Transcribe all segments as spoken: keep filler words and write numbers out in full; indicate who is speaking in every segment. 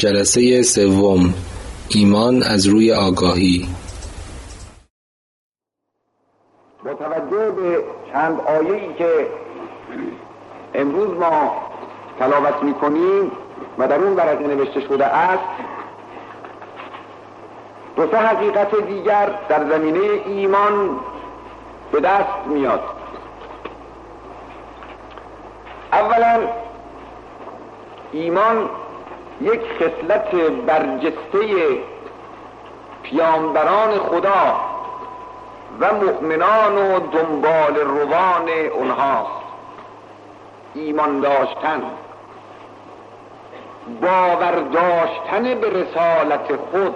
Speaker 1: جلسه سوم، ایمان از روی آگاهی.
Speaker 2: با توجه به چند آیه‌ای که امروز ما تلاوت می‌کنیم و در اون ورقه نوشته شده است، دو سه حقیقت دیگر در زمینه ایمان به دست میاد. اولا ایمان یک خصلت برجسته پیامبران خدا و مؤمنان و دنبال روان اونهاست. ایمان داشتن، باور داشتن به رسالت خود.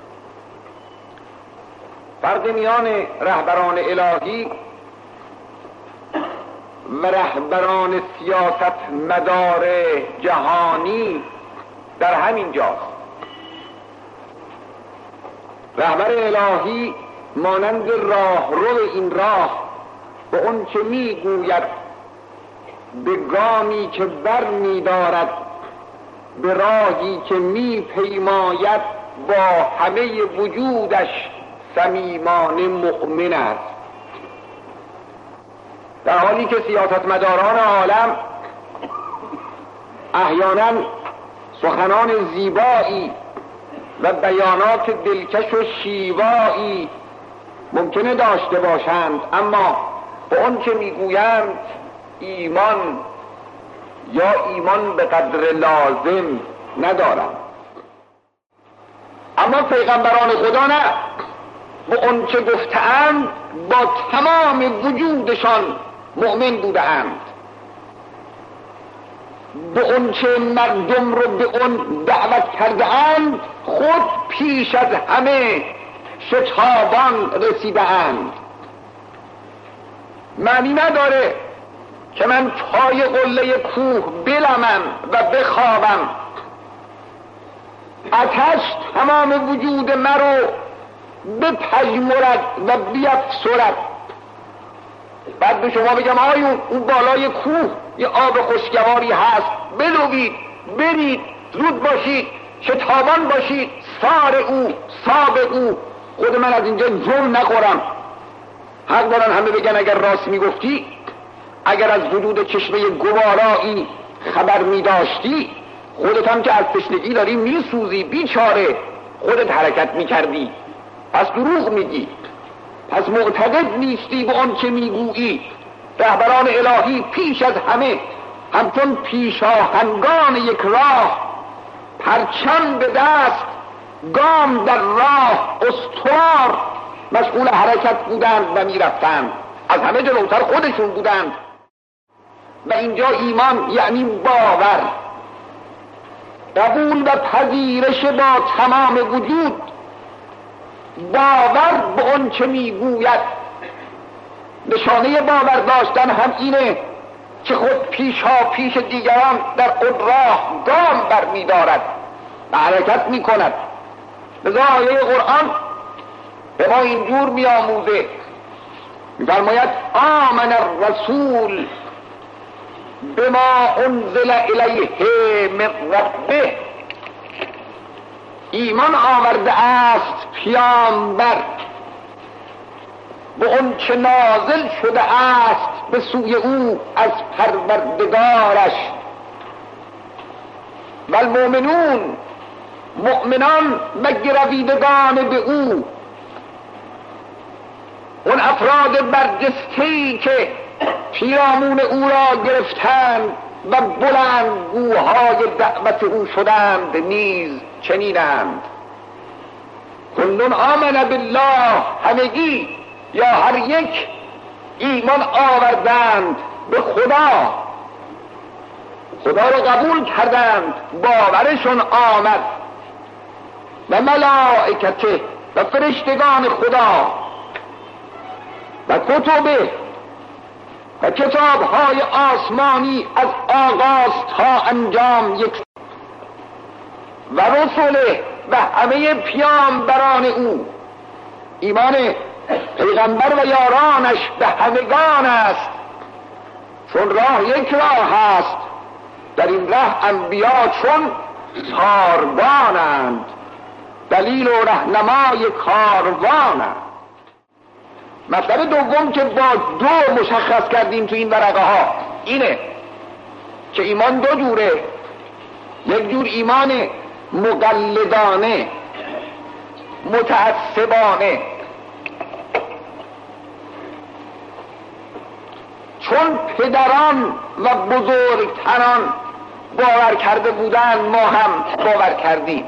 Speaker 2: فرق میان رهبران الهی و رهبران سیاست مدار جهانی در همین جاست. رهبر الهی مانند راهرو این راه به اون چه میگوید، به گامی که بر می‌دارد، به راهی که میپیماید، با همه وجودش صمیمانه مؤمن است. در حالی که سیاستمداران عالم احیانا سخنان زیبایی و بیانات دلکش و شیوایی ممکنه داشته باشند، اما به اون که میگویند ایمان یا ایمان به قدر لازم ندارند. اما پیغمبران خدا نه، به اون که گفتند با تمام وجودشان مؤمن بودند. به اون که مردم رو به اون دعوت کردند، خود پیش از همه شتابان رسیدند. معنی نداره که من پای قله کوه بلمم و بخوابم، آتش تمام وجود مرا بپژمرد و بیفسرد، بعد به شما بگم آیون اون بالای کوه یه آب خوشگواری هست، بلوید، برید، زود باشید، شتابان باشید، سار او، ساب او. خود من از اینجا جرم نخورم. حق دارن همه بگن اگر راست میگفتی، اگر از حدود چشمه گوارایی خبر میداشتی، خودت هم که از تشنگی داری میسوزی، بیچاره، خودت حرکت میکردی، پس دروغ میگی، پس معتقد نیستی به آن که میگویی. رهبران الهی پیش از همه همچون پیشاهنگان یک راه، پرچم به دست، گام در راه، استوار مشغول حرکت بودند و میرفتند، از همه جلوتر خودشون بودند. و اینجا ایمان یعنی باور، قبول و پذیرش با تمام وجود، باور به اون چه میگوید. نشانه باور داشتن هم اینه که خود پیشا پیش دیگران در خود راه گام بر می‌دارد و حرکت می‌کند. لذا آیه قرآن به ما اینجور می‌آموزه، می‌فرماید آمن الرسول بما انزل الیه من ربه. ایمان آورده است پیامبر به اون چه نازل شده است به سوی او از پروردگارش. و المؤمنون، مؤمنان و گرویدگان به او، اون افراد برجسته‌ای که پیرامون او را گرفتند و بلندگوهای دعوت او شدند، نیز چنینند. کلون آمن بالله، همگی یا هر یک ایمان آوردند به خدا، خدا را قبول کردند، باورشون آمد. و ملائکته، و فرشتگان خدا، و کتبه، و کتاب‌های آسمانی از آغاز تا انجام یک، و رسوله، و همه پیامبران او. ایمان پیغمبر و یارانش به همگان است، چون راه یک راه است. در این راه انبیا چون ساربانند، دلیل و رهنمای کاروانند. مطلب دوم که با دو مشخص کردیم تو این ورقه ها اینه که ایمان دو جوره. یک جور ایمان مقلدانه متعصبانه، چون پدران و بزرگتران باور کرده بودن ما هم باور کردیم،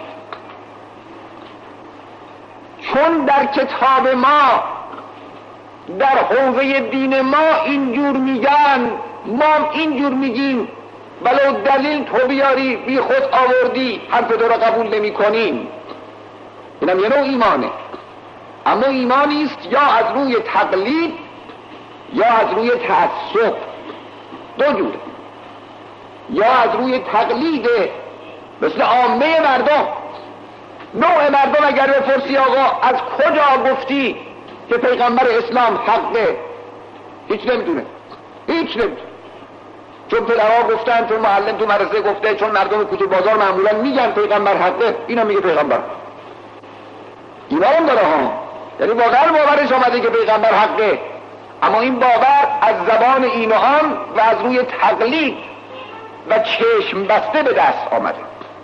Speaker 2: چون در کتاب ما در حوزه دین ما اینجور میگن ما اینجور میگیم، ولو دلیل تو بیاری بی خود آوردی حرف تو را قبول نمی کنیم. اینم یه نوع ایمانه، اما ایمانی است یا از روی تقلید یا از روی تعصب، دو جوره. یا از روی تقلید مثل عامه مردم، نوع مردم اگر بپرسی آقا از کجا گفتی که پیغمبر اسلام حقه، هیچ نمیدونه، هیچ نمیدونه، چون پدرها گفتن، چون معلم تو مدرسه گفته، چون مردم کوچه بازار معمولا میگن پیغمبر حقه، اینا میگه پیغمبر. ایمان داره ها، یعنی واقعا باورش آمده که پیغمبر حقه، اما این باور از زبان این و آن و از روی تقلید و چشم بسته به دست آمده.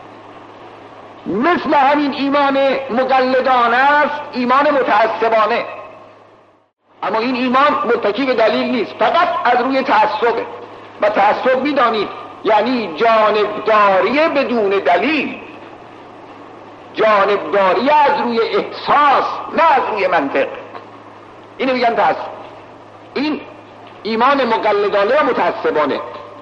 Speaker 2: مثل همین ایمان مقلدانه است ایمان متعصبانه، اما این ایمان متکی به دلیل نیست، فقط از روی تعصبه. و تعصب میدانید یعنی جانبداری بدون دلیل، جانبداری از روی احساس نه از روی منطق، اینو میگن تعصب. این ایمان مقلدانه و متعصبانه.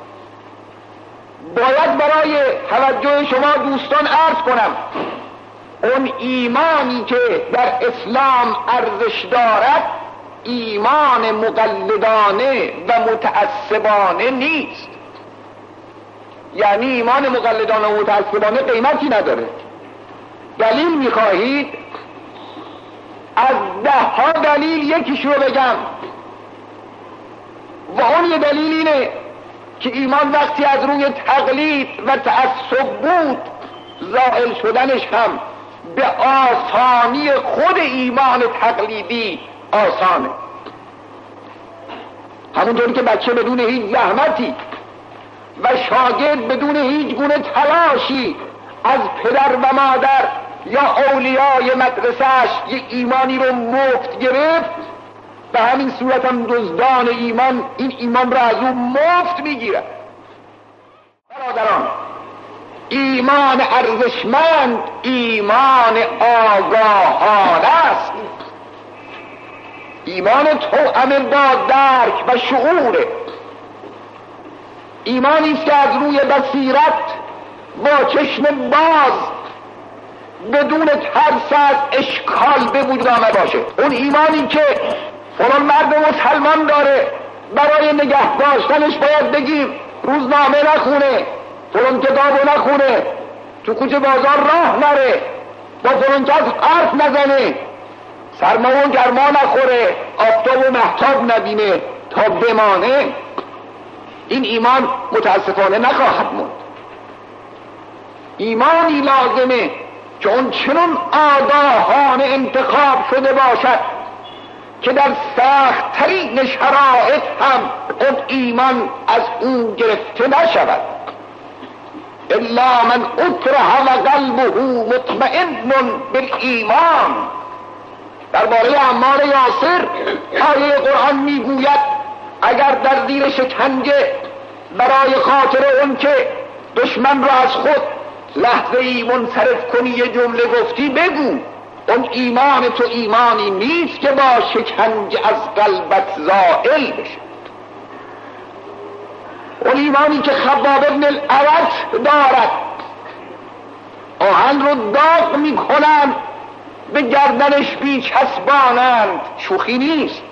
Speaker 2: باید برای توجه شما دوستان عرض کنم اون ایمانی که در اسلام ارزش دارد ایمان مقلدانه و متعصبانه نیست. یعنی ایمان مقلدانه و متعصبانه قیمتی نداره. دلیل میخواهید؟ از ده ها دلیل یکیش رو بگم و اون یه دلیل اینه که ایمان وقتی از روی تقلید و تعصب بود زائل شدنش هم به آسانی خود ایمان تقلیدی آسانه. همونطوری که بچه بدون هیچ زحمتی و شاگرد بدون هیچ گونه تلاشی از پدر و مادر یا اولیای مدرسهش یک ایمانی رو مفت گرفت، به همین صورت هم دزدان ایمان این ایمان را از او مفت میگیرد. برادران، ایمان ارزشمند ایمان آگاهانه است، ایمان توأم با درک و شعوره، ایمانی است که از روی بصیرت با چشم باز بدون ترس از اشکال به وجود آمده باشه. اون ایمانی که فلان مرد مسلمان داره برای نگه داشتنش باید بگیم روزنامه نخونه، فلان کتابو نخونه، تو کوچه بازار راه نره، با فلان کس حرف نزنه، سرما و گرما نخوره، آفتاب و مهتاب نبینه تا بمانه، این ایمان متاسفانه نخواهد موند. ایمانی لازمه که اون چنون آگاهانه انتخاب شده باشد که در سخت ترین شرایط هم اون ایمان از او گرفته نشود. الا من اکره و قلبه مطمئن بالایمان. درباره عمار یاسر آیه قرآن میگوید اگر در زیر شکنجه برای خاطر اون که دشمن را از خود لحظه ای منصرف کنی یه جمله گفتی بگو، اون ایمان تو ایمانی نیست که با شکنجه از قلبت زائل بشه. اون ایمانی که خباب ابن الارت دارد، آهن رو داغ میکنند به گردنش بیچسبانند، شوخی نیست،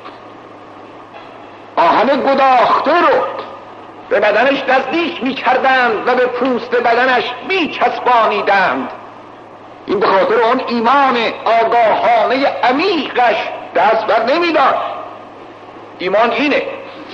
Speaker 2: آهن گداخته رو به بدنش نزدیک میکردند و به پوست بدنش میچسبانیدند. این به خاطر اون ایمان آگاهانه عمیقش دست بر نمیداد. ایمان اینه،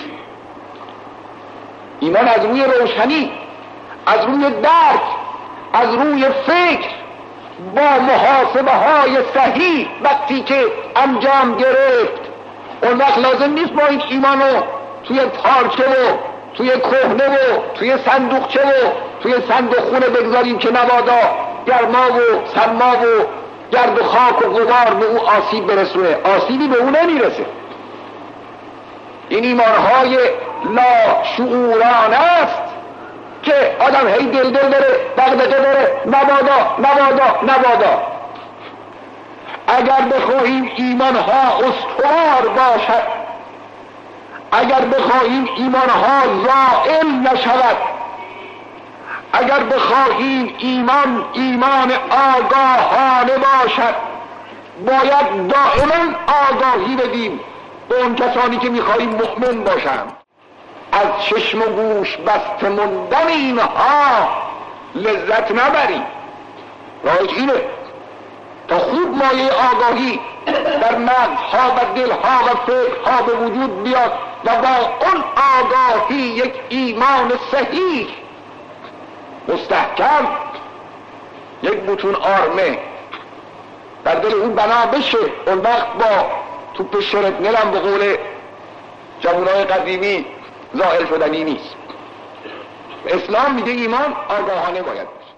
Speaker 2: ایمان از روی روشنی، از روی درک، از روی فکر با محاسبه های صحیح وقتی که انجام گرفت، اون وقت لازم نیست با این ایمان رو توی پارچه و توی کهنه و توی صندوقچه و توی صندوق خونه بگذاریم که نبادا گرما و سرما و گرد و خاک و غبار به او آسیب برسونه. آسیبی به او نمیرسه. این ایمانهای لاشعورانه است که آدم هی دل دل داره، دغدغه داره، نبادا نبادا نبادا. اگر بخواهیم ایمانها استوار باشد، اگر بخواهیم ایمانها زائل نشود، اگر بخواهیم ایمان ایمان آگاهانه باشد، باید دائما آگاهی بدیم به اون کسانی که میخواهیم مؤمن باشند. از چشم و گوش بسته موندن اینها لذت نبریم. راهش اینه تا خوب مایه آگاهی در مغزها و دلها و فکرها به وجود بیاد و با اون آگاهی یک ایمان صحیح مستحکم، یک بتون آرمه در دل اون بنا بشه. اون وقت با توپ شرپنلم به قول جوانای قدیمی زائل شدنی نیست. اسلام میگه ایمان آگاهانه باید باشه.